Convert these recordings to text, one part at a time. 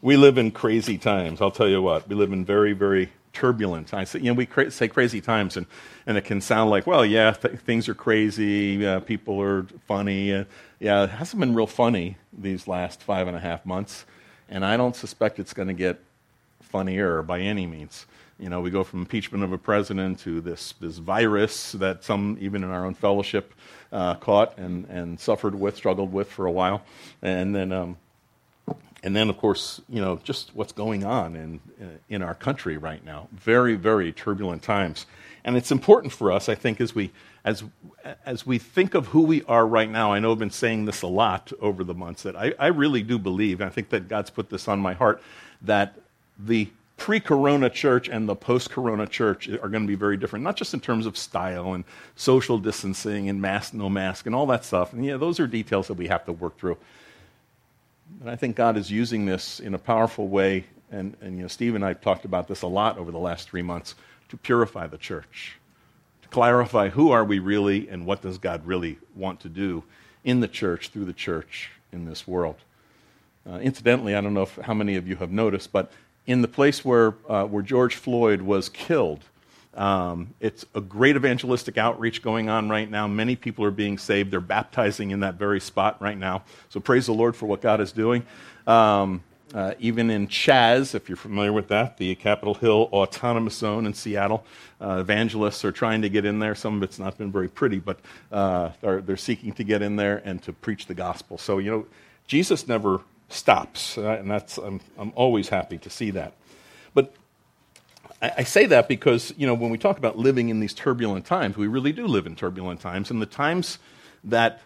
We live in crazy times. I'll tell you what. We live in very, very turbulent times. We say crazy times, and it can sound like, well, yeah, things are crazy. People are funny. It hasn't been real funny these last 5.5 months, and I don't suspect it's going to get funnier by any means. We go from impeachment of a president to this virus that some, even in our own fellowship, caught and struggled with for a while, and then, of course, just what's going on in our country right now. Very, very turbulent times. And it's important for us, I think, as we think of who we are right now. I know I've been saying this a lot over the months, that I really do believe, and I think that God's put this on my heart, that the pre-corona church and the post-corona church are going to be very different, not just in terms of style and social distancing and mask, no mask, and all that stuff. And those are details that we have to work through. And I think God is using this in a powerful way, and Steve and I have talked about this a lot over the last 3 months, to purify the church, to clarify who are we really and what does God really want to do in the church, through the church, in this world. Incidentally, I don't know how many of you have noticed, but in the place where George Floyd was killed, it's a great evangelistic outreach going on right now. Many people are being saved. They're baptizing in that very spot right now. So praise the Lord for what God is doing. Even in Chaz, if you're familiar with that, the Capitol Hill Autonomous Zone in Seattle, evangelists are trying to get in there. Some of it's not been very pretty, but they're seeking to get in there and to preach the gospel. So, Jesus never stops, and I'm always happy to see that. But I say that because, when we talk about living in these turbulent times, we really do live in turbulent times. And the times that,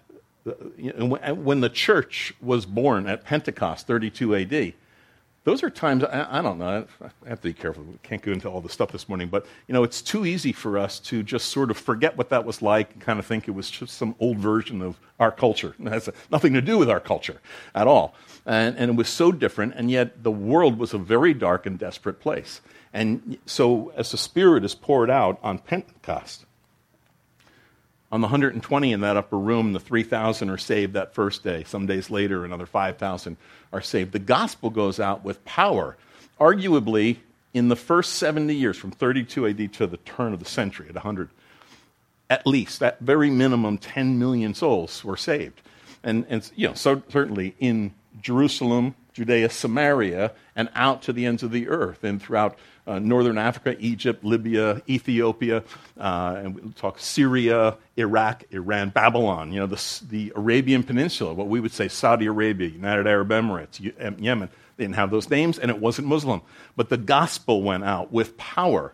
when the church was born at Pentecost, 32 AD, those are times, I don't know, I have to be careful. We can't go into all the stuff this morning, but, it's too easy for us to just sort of forget what that was like and kind of think it was just some old version of our culture. It has nothing to do with our culture at all. And it was so different, and yet the world was a very dark and desperate place. And so as the Spirit is poured out on Pentecost, on the 120 in that upper room, the 3,000 are saved that first day. Some days later, another 5,000 are saved. The gospel goes out with power. Arguably, in the first 70 years, from 32 AD to the turn of the century, at 100, at least, at very minimum, 10 million souls were saved. And so certainly in Jerusalem, Judea, Samaria, and out to the ends of the earth, and throughout northern Africa, Egypt, Libya, Ethiopia, and we'll talk Syria, Iraq, Iran, Babylon, the Arabian Peninsula, what we would say Saudi Arabia, United Arab Emirates, Yemen. They didn't have those names, and it wasn't Muslim. But the gospel went out with power.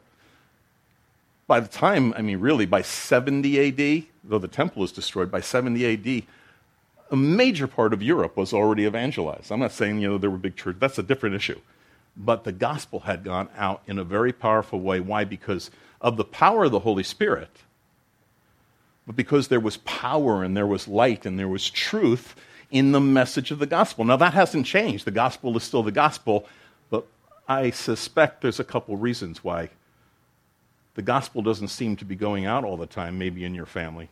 By the time, really, by 70 AD, though the temple was destroyed, by 70 AD, a major part of Europe was already evangelized. I'm not saying, there were big churches. That's a different issue. But the gospel had gone out in a very powerful way. Why? Because of the power of the Holy Spirit. But because there was power and there was light and there was truth in the message of the gospel. Now, that hasn't changed. The gospel is still the gospel. But I suspect there's a couple reasons why the gospel doesn't seem to be going out all the time, maybe in your family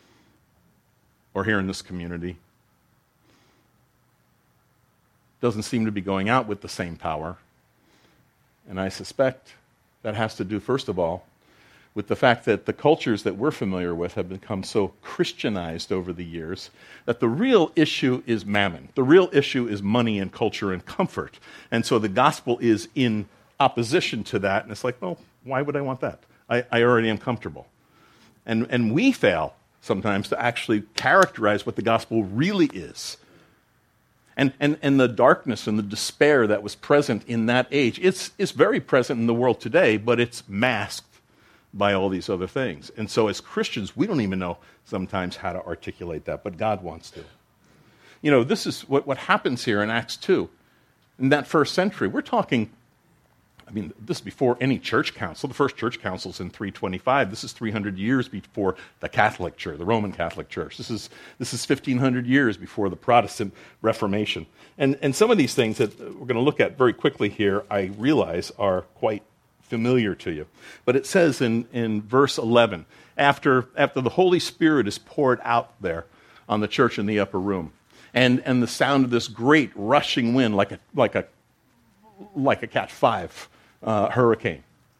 or here in this community. Doesn't seem to be going out with the same power. And I suspect that has to do, first of all, with the fact that the cultures that we're familiar with have become so Christianized over the years that the real issue is mammon. The real issue is money and culture and comfort. And so the gospel is in opposition to that. And it's like, well, why would I want that? I already am comfortable. And we fail sometimes to actually characterize what the gospel really is. And the darkness and the despair that was present in that age, it's very present in the world today, but it's masked by all these other things. And so as Christians, we don't even know sometimes how to articulate that, but God wants to. This is what happens here in Acts 2. In that first century, we're talking, this is before any church council. The first church council is in 325. This is 300 years before the Catholic Church, the Roman Catholic Church. This is 1,500 years before the Protestant Reformation. And some of these things that we're going to look at very quickly here, I realize are quite familiar to you. But it says in verse 11, after the Holy Spirit is poured out there on the church in the upper room, and the sound of this great rushing wind, like a like a Cat 5 hurricane.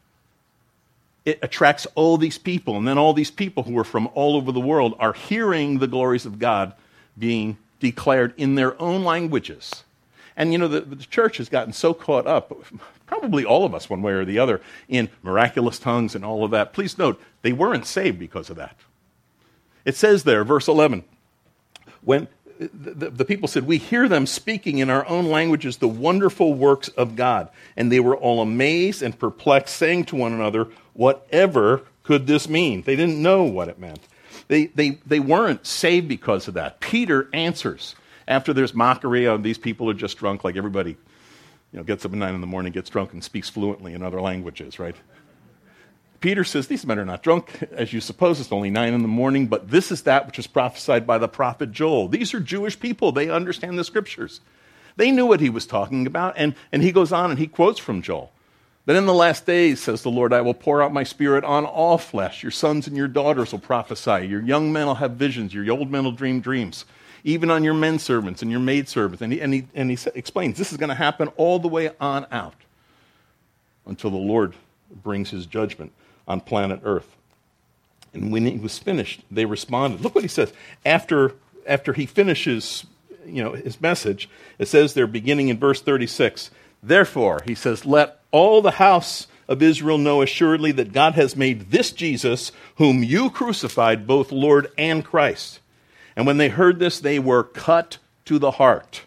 It attracts all these people, and then all these people who are from all over the world are hearing the glories of God being declared in their own languages. And the church has gotten so caught up, probably all of us one way or the other, in miraculous tongues and all of that. Please note, they weren't saved because of that. It says there, verse 11, when the people said, we hear them speaking in our own languages the wonderful works of God. And they were all amazed and perplexed, saying to one another, whatever could this mean? They didn't know what it meant. They weren't saved because of that. Peter answers. After there's mockery of these people are just drunk, like everybody gets up at 9 in the morning, gets drunk, and speaks fluently in other languages, right? Peter says, these men are not drunk, as you suppose. It's only 9 in the morning, but this is that which was prophesied by the prophet Joel. These are Jewish people. They understand the scriptures. They knew what he was talking about, and he goes on and he quotes from Joel. Then in the last days, says the Lord, I will pour out my spirit on all flesh. Your sons and your daughters will prophesy. Your young men will have visions. Your old men will dream dreams. Even on your men servants and your maid servants. And he explains this is going to happen all the way on out until the Lord brings his judgment on planet Earth. And when he was finished, they responded. Look what he says. After he finishes his message, it says there, beginning in verse 36, therefore, he says, let all the house of Israel know assuredly that God has made this Jesus, whom you crucified, both Lord and Christ. And when they heard this, they were cut to the heart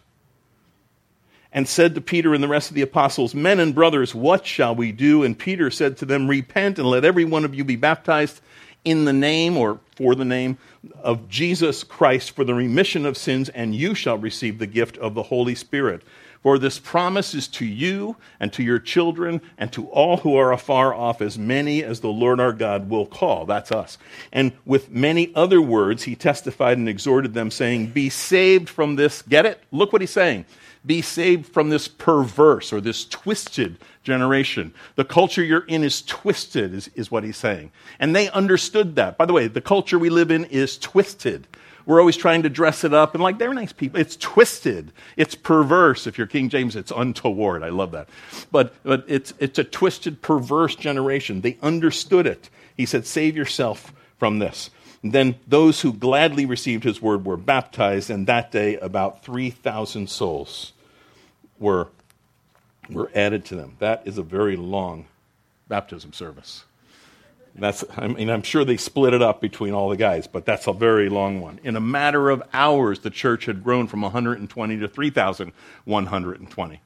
and said to Peter and the rest of the apostles, men and brothers, what shall we do? And Peter said to them, repent and let every one of you be baptized in the name or for the name of Jesus Christ for the remission of sins, and you shall receive the gift of the Holy Spirit. For this promise is to you and to your children and to all who are afar off, as many as the Lord our God will call. That's us. And with many other words, he testified and exhorted them, saying, be saved from this. Get it? Look what he's saying. Be saved from this perverse or this twisted generation. The culture you're in is twisted, is what he's saying. And they understood that. By the way, the culture we live in is twisted. We're always trying to dress it up, and like, they're nice people. It's twisted. It's perverse. If you're King James, it's untoward. I love that. But it's a twisted, perverse generation. They understood it. He said, save yourself from this. And then those who gladly received his word were baptized, and that day about 3,000 souls were added to them. That is a very long baptism service. I'm sure they split it up between all the guys, but that's a very long one. In a matter of hours, the church had grown from 120 to 3,120.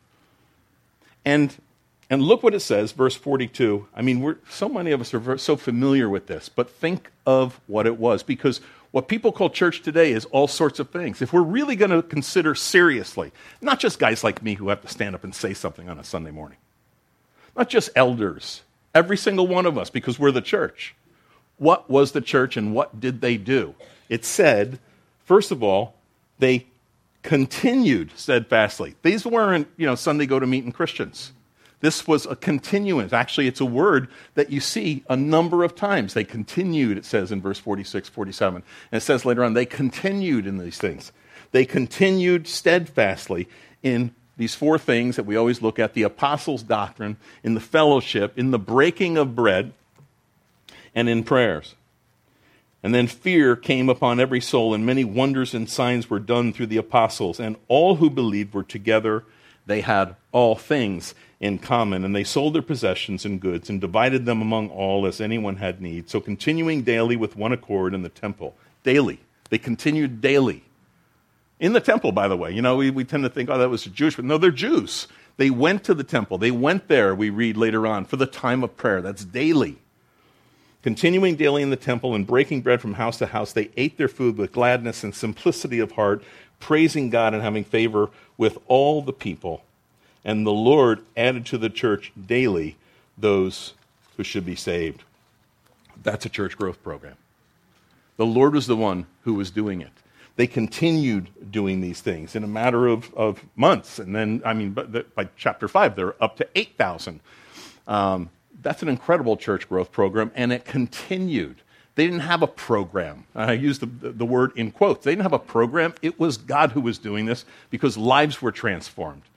And look what it says, verse 42. So many of us are so familiar with this, but think of what it was, because what people call church today is all sorts of things. If we're really going to consider seriously, not just guys like me who have to stand up and say something on a Sunday morning, not just elders, every single one of us, because we're the church. What was the church and what did they do? It said, first of all, they continued steadfastly. These weren't, Sunday go-to-meeting Christians. This was a continuance. Actually, it's a word that you see a number of times. They continued, it says in verse 46, 47. And it says later on, they continued in these things. They continued steadfastly in these 4 things that we always look at: the apostles' doctrine, in the fellowship, in the breaking of bread, and in prayers. And then fear came upon every soul, and many wonders and signs were done through the apostles. And all who believed were together. They had all things in common, and they sold their possessions and goods and divided them among all as anyone had need. So continuing daily with one accord in the temple. Daily. They continued daily. In the temple, by the way. We tend to think, that was Jewish, but no, they're Jews. They went to the temple. They went there, we read later on, for the time of prayer. That's daily. Continuing daily in the temple and breaking bread from house to house, they ate their food with gladness and simplicity of heart, praising God and having favor with all the people. And the Lord added to the church daily those who should be saved. That's a church growth program. The Lord was the one who was doing it. They continued doing these things in a matter of months. And then, by chapter 5, they're up to 8,000. That's an incredible church growth program, and it continued. They didn't have a program. I use the word in quotes. They didn't have a program. It was God who was doing this because lives were transformed.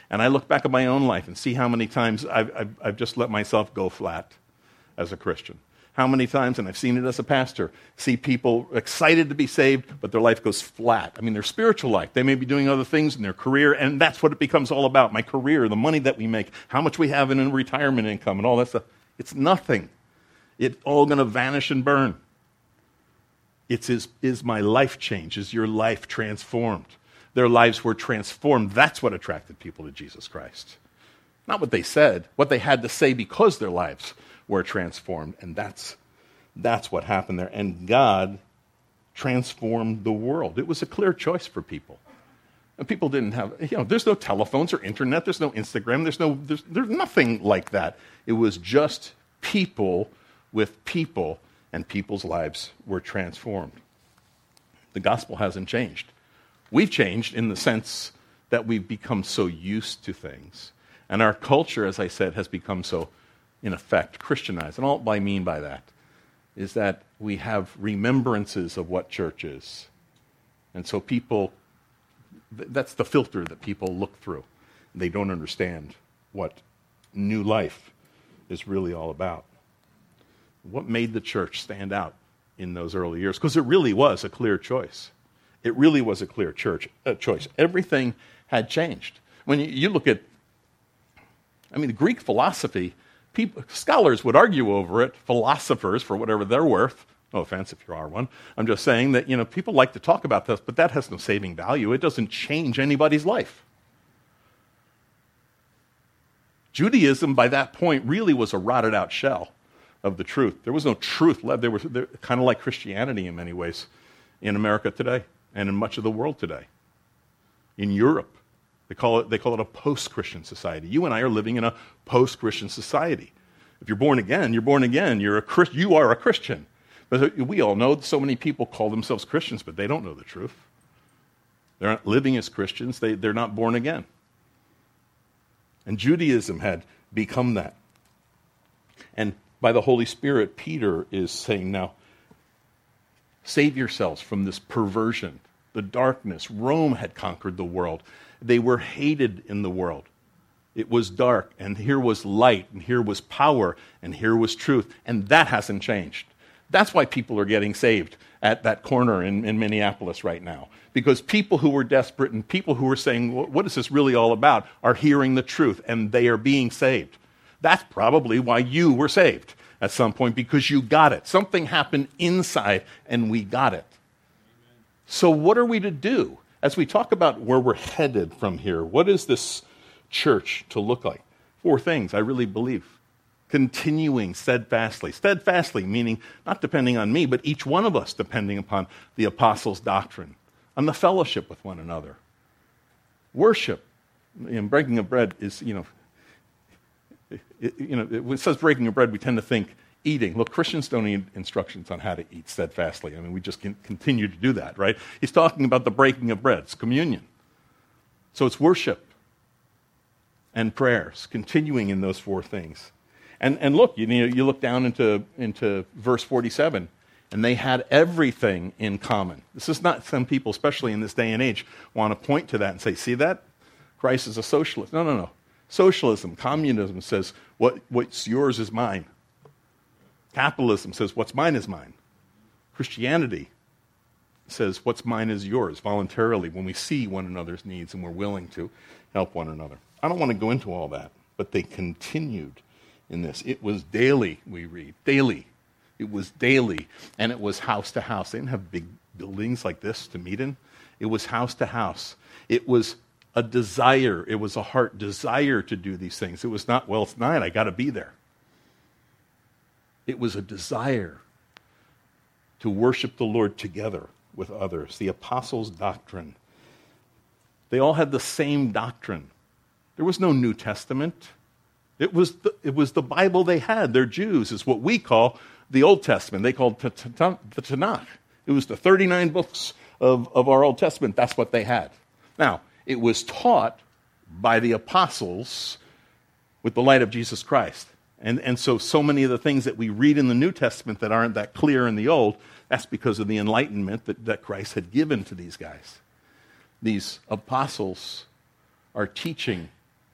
And I look back at my own life and see how many times I've just let myself go flat as a Christian. How many times, and I've seen it as a pastor, see people excited to be saved, but their life goes flat. I mean, their spiritual life. They may be doing other things in their career, and that's what it becomes all about. My career, the money that we make, how much we have in retirement income, and all that stuff. It's nothing. It's all going to vanish and burn. Is my life changed? Is your life transformed? Their lives were transformed. That's what attracted people to Jesus Christ. Not what they said, what they had to say because their lives were transformed. And that's what happened there. And God transformed the world. It was a clear choice for people. And people didn't have, there's no telephones or internet, there's no Instagram, there's nothing like that. It was just people with people, and people's lives were transformed. The gospel hasn't changed. We've changed in the sense that we've become so used to things. And our culture, as I said, has become so, in effect, Christianized. And all I mean by that is that we have remembrances of what church is. And so people, that's the filter that people look through. They don't understand what new life is really all about. What made the church stand out in those early years? Because it really was a clear choice. It really was a clear choice. Everything had changed. When you look at, the Greek philosophy, scholars would argue over it, philosophers, for whatever they're worth. No offense if you are one. I'm just saying that, people like to talk about this, but that has no saving value. It doesn't change anybody's life. Judaism, by that point, really was a rotted out shell of the truth. There was no truth left. They were kind of like Christianity in many ways in America today and in much of the world today. In Europe, they call it a post-Christian society. You and I are living in a post-Christian society. If you're born again, you're born again. You are a Christian. But we all know that so many people call themselves Christians, but they don't know the truth. They're not living as Christians. They're not born again. And Judaism had become that. And by the Holy Spirit, Peter is saying now, save yourselves from this perversion, the darkness. Rome had conquered the world. They were hated in the world. It was dark, and here was light, and here was power, and here was truth. And that hasn't changed. That's why people are getting saved at that corner in Minneapolis right now. Because people who were desperate and people who were saying, what is this really all about, are hearing the truth, and they are being saved. That's probably why you were saved at some point, because you got it. Something happened inside, and we got it. Amen. So what are we to do? As we talk about where we're headed from here, what is this church to look like? 4 things, I really believe. Continuing steadfastly. Steadfastly, meaning not depending on me, but each one of us depending upon the apostles' doctrine, on the fellowship with one another. Worship. Breaking of bread is, when it says breaking of bread, we tend to think eating. Look, Christians don't need instructions on how to eat steadfastly. We just continue to do that, right? He's talking about the breaking of bread. It's communion. So it's worship and prayers, continuing in those 4 things. And look, you look down into verse 47, and they had everything in common. This is not some people, especially in this day and age, want to point to that and say, see that? Christ is a socialist. No. Socialism, communism says, what's yours is mine. Capitalism says, what's mine is mine. Christianity says, what's mine is yours, voluntarily, when we see one another's needs and we're willing to help one another. I don't want to go into all that, but they continued in this. It was daily, we read. Daily. It was daily, and it was house to house. They didn't have big buildings like this to meet in. It was house to house. It was a desire. It was a heart desire to do these things. It was not, well, it's night, I got to be there. It was a desire to worship the Lord together with others. The apostles' doctrine. They all had the same doctrine. There was no New Testament. It was the Bible they had. They're Jews. It's what we call the Old Testament. They called the Tanakh. It was the 39 books of our Old Testament. That's what they had. Now, it was taught by the apostles with the light of Jesus Christ. And so many of the things that we read in the New Testament that aren't that clear in the Old, that's because of the enlightenment that Christ had given to these guys. These apostles are teaching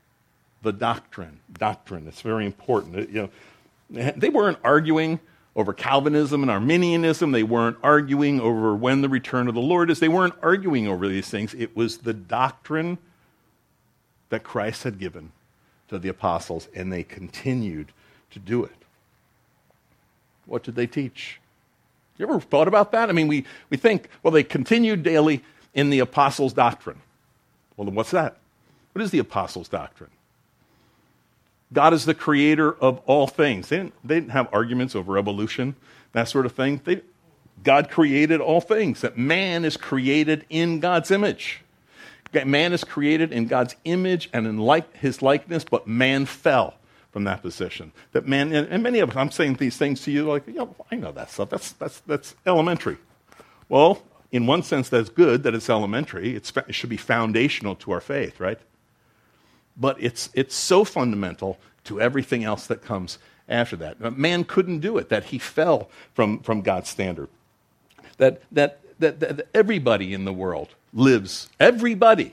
the doctrine. Doctrine, it's very important. They weren't arguing over Calvinism and Arminianism. They weren't arguing over when the return of the Lord is. They weren't arguing over these things. It was the doctrine that Christ had given to the apostles, and they continued to do it. What did they teach? You ever thought about that? I mean, we think, well, they continued daily in the apostles' doctrine. Well, then what's that? What is the apostles' doctrine? God is the creator of all things. They didn't have arguments over evolution, that sort of thing. God created all things, that man is created in God's image. Man is created in God's image and in his likeness, but man fell from that position. That man, and many of us, I'm saying these things to you like, I know that stuff. That's elementary. Well, in one sense, that's good that it's elementary. It should be foundational to our faith, right? But it's so fundamental to everything else that comes after that. Man couldn't do it, that he fell from God's standard. That everybody in the world lives. Everybody.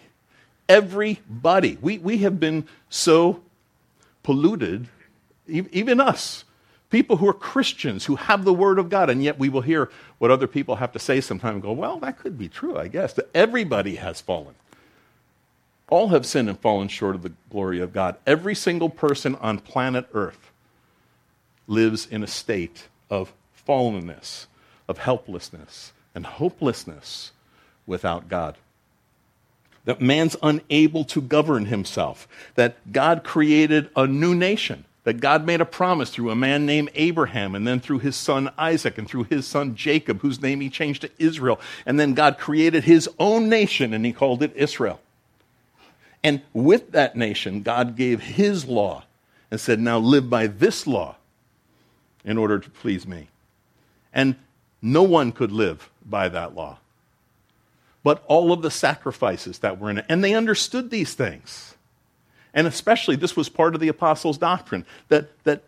We have been so polluted, even us, people who are Christians, who have the Word of God, and yet we will hear what other people have to say sometime and go, well, that could be true, I guess. That everybody has fallen. All have sinned and fallen short of the glory of God. Every single person on planet Earth lives in a state of fallenness, of helplessness, and hopelessness without God. That man's unable to govern himself. That God created a new nation. That God made a promise through a man named Abraham, and then through his son Isaac, and through his son Jacob, whose name he changed to Israel. And then God created his own nation, and he called it Israel. And with that nation, God gave his law and said, now live by this law in order to please me. And no one could live by that law. But all of the sacrifices that were in it, and they understood these things. And especially, this was part of the apostles' doctrine, that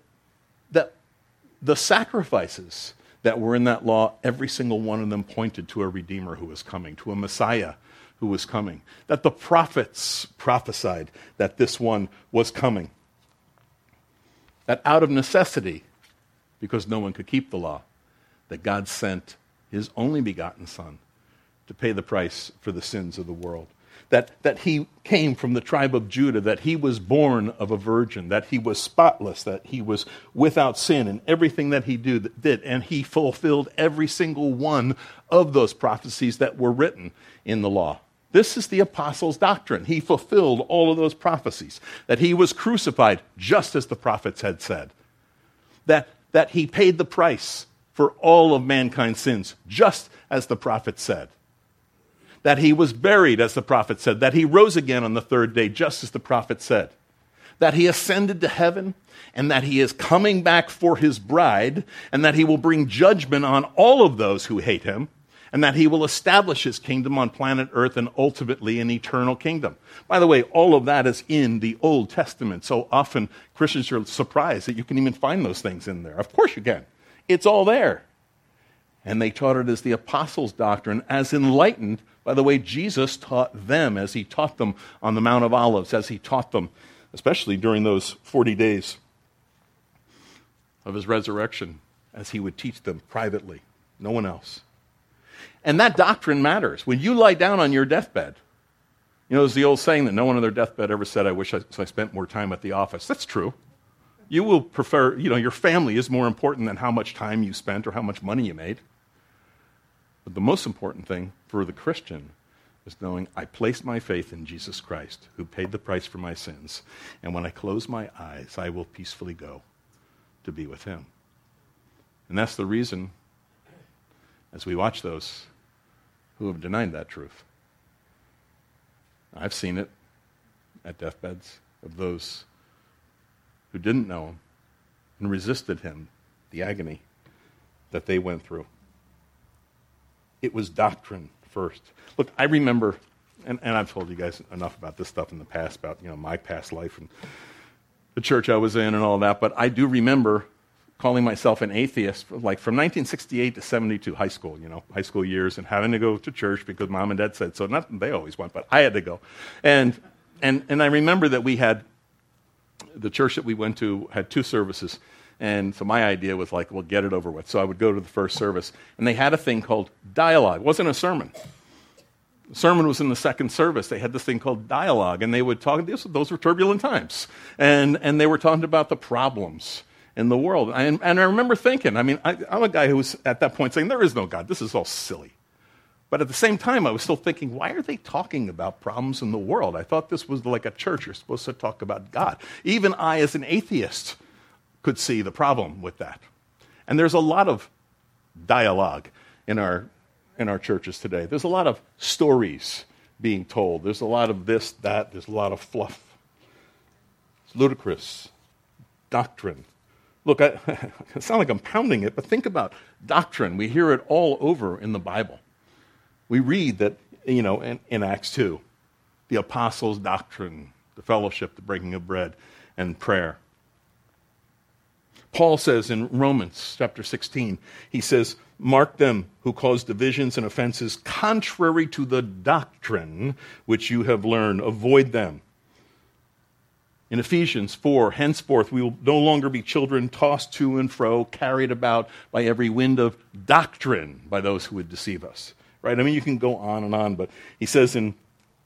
the sacrifices that were in that law, every single one of them pointed to a Redeemer who was coming, to a Messiah who was coming. That the prophets prophesied that this one was coming. That out of necessity, because no one could keep the law, that God sent his only begotten Son to pay the price for the sins of the world. That he came from the tribe of Judah, that he was born of a virgin, that he was spotless, that he was without sin in everything that he did, and he fulfilled every single one of those prophecies that were written in the law. This is the apostles' doctrine. He fulfilled all of those prophecies, that he was crucified just as the prophets had said, that he paid the price for all of mankind's sins, just as the prophets said, that he was buried, as the prophet said, that he rose again on the third day, just as the prophet said, that he ascended to heaven, and that he is coming back for his bride, and that he will bring judgment on all of those who hate him, and that he will establish his kingdom on planet Earth and ultimately an eternal kingdom. By the way, all of that is in the Old Testament. So often Christians are surprised that you can even find those things in there. Of course you can. It's all there. And they taught it as the apostles' doctrine, as enlightened by the way Jesus taught them, as he taught them on the Mount of Olives, as he taught them, especially during those 40 days of his resurrection, as he would teach them privately, no one else. And that doctrine matters. When you lie down on your deathbed, there's the old saying that no one on their deathbed ever said, I wish I spent more time at the office. That's true. You will prefer, your family is more important than how much time you spent or how much money you made. But the most important thing for the Christian is knowing I placed my faith in Jesus Christ, who paid the price for my sins. And when I close my eyes, I will peacefully go to be with him. And that's the reason, as we watch those who have denied that truth, I've seen it at deathbeds of those who didn't know him and resisted him, the agony that they went through. It was doctrine first. Look, I remember, and I've told you guys enough about this stuff in the past, about my past life and the church I was in and all that, but I do remember calling myself an atheist, like from 1968 to 72, high school years, and having to go to church because mom and dad said so. Not that they always went, but I had to go. And I remember that we had the church that we went to had 2 services. And so my idea was like, well, get it over with. So I would go to the first service. And they had a thing called dialogue. It wasn't a sermon. The sermon was in the second service. They had this thing called dialogue. And they would talk, those were turbulent times. And they were talking about the problems in the world. And I remember thinking, I'm a guy who was at that point saying, there is no God. This is all silly. But at the same time, I was still thinking, why are they talking about problems in the world? I thought this was like a church. You're supposed to talk about God. Even I, as an atheist, could see the problem with that. And there's a lot of dialogue in our churches today. There's a lot of stories being told. There's a lot of this, that. There's a lot of fluff. It's ludicrous. Doctrine. Look, it sounds like I'm pounding it, but think about doctrine. We hear it all over in the Bible. We read that, in Acts 2, the apostles' doctrine, the fellowship, the breaking of bread, and prayer. Paul says in Romans chapter 16, he says, mark them who cause divisions and offenses contrary to the doctrine which you have learned. Avoid them. In Ephesians 4, henceforth we will no longer be children tossed to and fro, carried about by every wind of doctrine by those who would deceive us. Right? You can go on and on, but he says in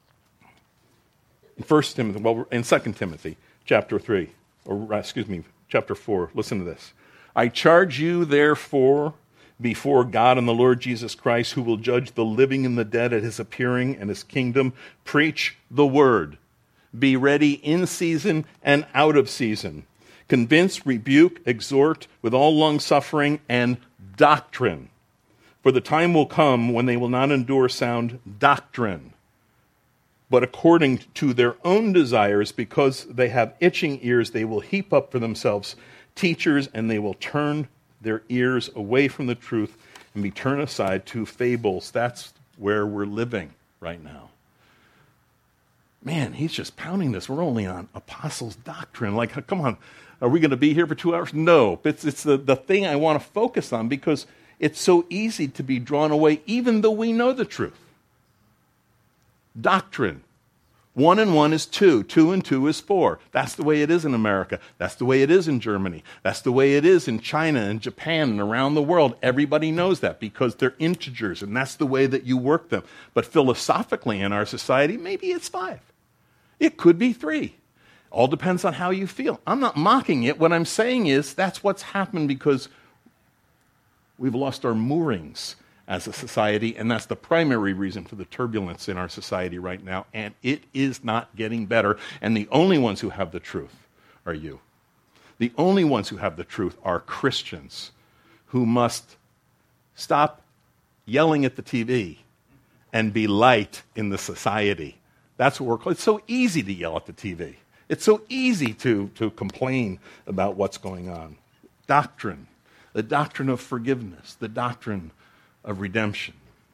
2 Timothy chapter 3, chapter 4, listen to this. I charge you, therefore, before God and the Lord Jesus Christ, who will judge the living and the dead at his appearing and his kingdom, preach the word. Be ready in season and out of season. Convince, rebuke, exhort with all long-suffering and doctrine. For the time will come when they will not endure sound doctrine, but according to their own desires, because they have itching ears, they will heap up for themselves teachers, and they will turn their ears away from the truth and be turned aside to fables. That's where we're living right now. Man, he's just pounding this. We're only on apostles' doctrine. Like, come on, are we going to be here for 2 hours? No, it's the thing I want to focus on, because it's so easy to be drawn away even though we know the truth. Doctrine. 1 and 1 is 2. 2 and 2 is 4. That's the way it is in America. That's the way it is in Germany. That's the way it is in China and Japan and around the world. Everybody knows that because they're integers, and that's the way that you work them. But philosophically in our society, maybe it's 5. It could be 3. All depends on how you feel. I'm not mocking it. What I'm saying is that's what's happened because we've lost our moorings as a society, and that's the primary reason for the turbulence in our society right now, and it is not getting better, and the only ones who have the truth are you. The only ones who have the truth are Christians who must stop yelling at the TV and be light in the society. That's what we're called. It's so easy to yell at the TV. It's so easy to complain about what's going on. Doctrine. The doctrine of forgiveness, the doctrine of redemption.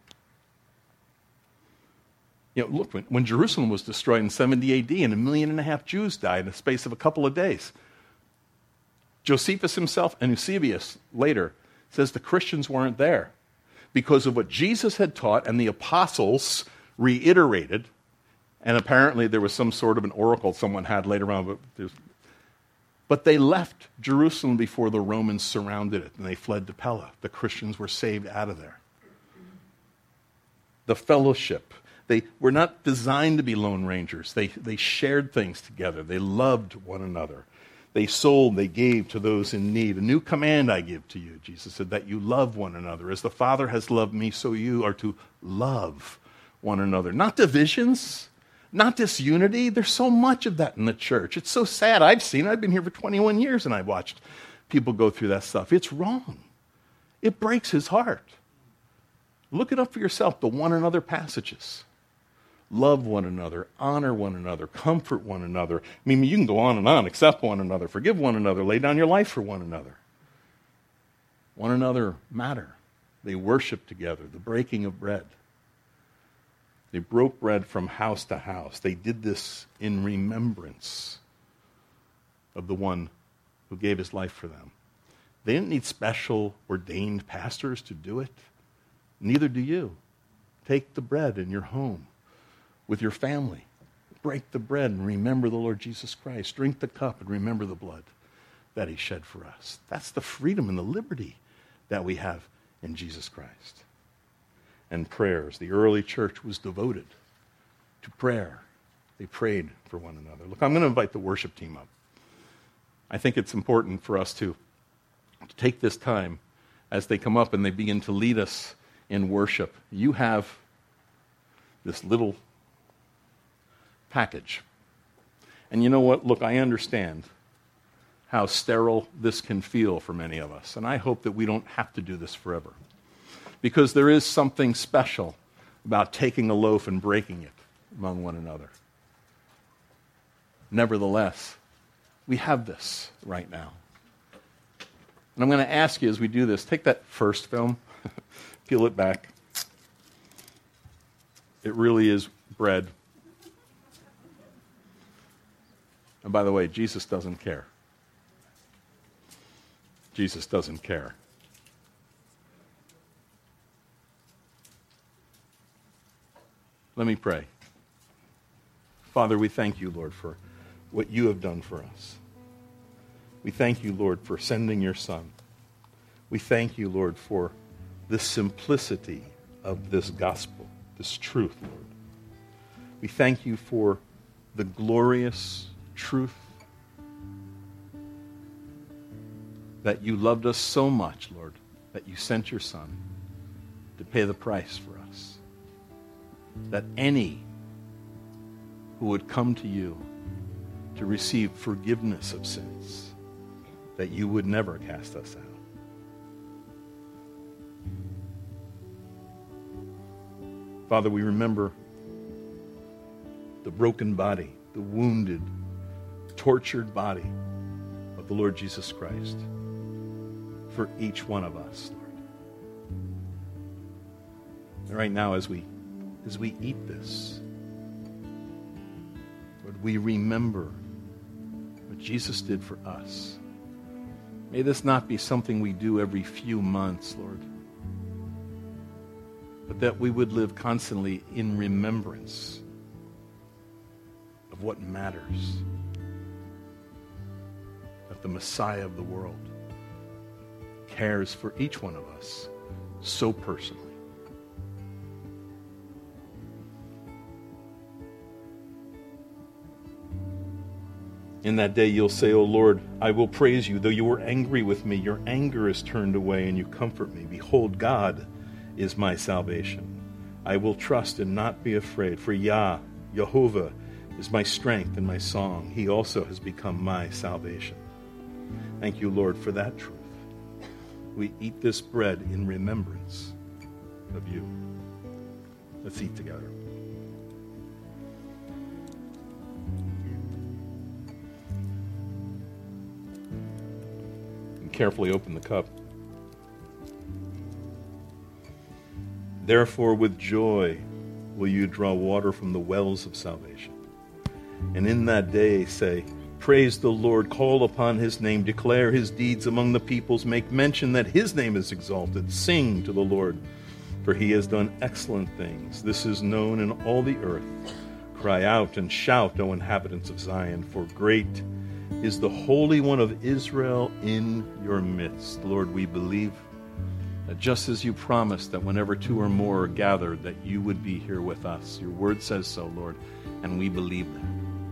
Look, when Jerusalem was destroyed in 70 AD and 1.5 million Jews died in the space of a couple of days, Josephus himself and Eusebius later says the Christians weren't there because of what Jesus had taught and the apostles reiterated, and apparently there was some sort of an oracle someone had later on, but they left Jerusalem before the Romans surrounded it, and they fled to Pella. The Christians were saved out of there. The fellowship. They were not designed to be lone rangers. They shared things together. They loved one another. They sold, they gave to those in need. A new command I give to you, Jesus said, that you love one another. As the Father has loved me, so you are to love one another. Not divisions, not disunity. There's so much of that in the church. It's so sad. I've been here for 21 years, and I've watched people go through that stuff. It's wrong. It breaks his heart. Look it up for yourself, the one another passages. Love one another, honor one another, comfort one another. You can go on and on, accept one another, forgive one another, lay down your life for one another. One another matter. They worship together, the breaking of bread. They broke bread from house to house. They did this in remembrance of the one who gave his life for them. They didn't need special ordained pastors to do it. Neither do you. Take the bread in your home with your family. break the bread and remember the Lord Jesus Christ. Drink the cup and remember the blood that he shed for us. That's the freedom and the liberty that we have in Jesus Christ. And prayers. The early church was devoted to prayer. They prayed for one another. Look, I'm going to invite the worship team up. I think it's important for us to take this time as they come up and they begin to lead us in worship. You have this little package. And you know what? Look, I understand how sterile this can feel for many of us. And I hope that we don't have to do this forever. Because there is something special about taking a loaf and breaking it among one another. Nevertheless, we have this right now. And I'm going to ask you as we do this, take that first film, peel it back. It really is bread. And by the way, Jesus doesn't care. Jesus doesn't care. Let me pray. Father, we thank you, Lord, for what you have done for us. We thank you, Lord, for sending your Son. We thank you, Lord, for the simplicity of this gospel, this truth, Lord. We thank you for the glorious truth that you loved us so much, Lord, that you sent your Son to pay the price for us. That any who would come to you to receive forgiveness of sins, that you would never cast us out. Father, we remember the broken body, the wounded, tortured body of the Lord Jesus Christ for each one of us, Lord. And right now, as we eat this, Lord, we remember what Jesus did for us. May this not be something we do every few months, Lord, but that we would live constantly in remembrance of what matters, that the Messiah of the world cares for each one of us so personally. In that day you'll say, O Lord, I will praise you. Though you were angry with me, your anger is turned away and you comfort me. Behold, God is my salvation. I will trust and not be afraid. For Jehovah, is my strength and my song. He also has become my salvation. Thank you, Lord, for that truth. We eat this bread in remembrance of you. Let's eat together. Carefully open the cup. Therefore, with joy will you draw water from the wells of salvation. And in that day say, praise the Lord, call upon his name, declare his deeds among the peoples, make mention that his name is exalted, sing to the Lord, for he has done excellent things. This is known in all the earth. Cry out and shout, O inhabitants of Zion, for great is the Holy One of Israel in your midst. Lord, we believe that just as you promised that whenever two or more are gathered, that you would be here with us. Your word says so, Lord, and we believe that.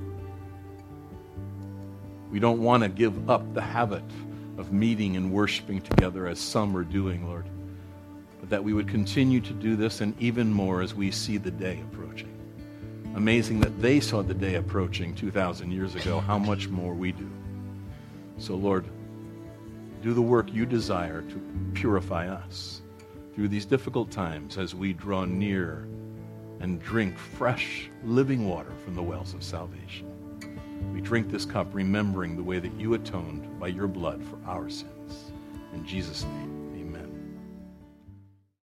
We don't want to give up the habit of meeting and worshiping together as some are doing, Lord, but that we would continue to do this and even more as we see the day approaching. Amazing that they saw the day approaching 2,000 years ago, how much more we do. So, Lord, do the work you desire to purify us through these difficult times as we draw near and drink fresh, living water from the wells of salvation. We drink this cup remembering the way that you atoned by your blood for our sins. In Jesus' name.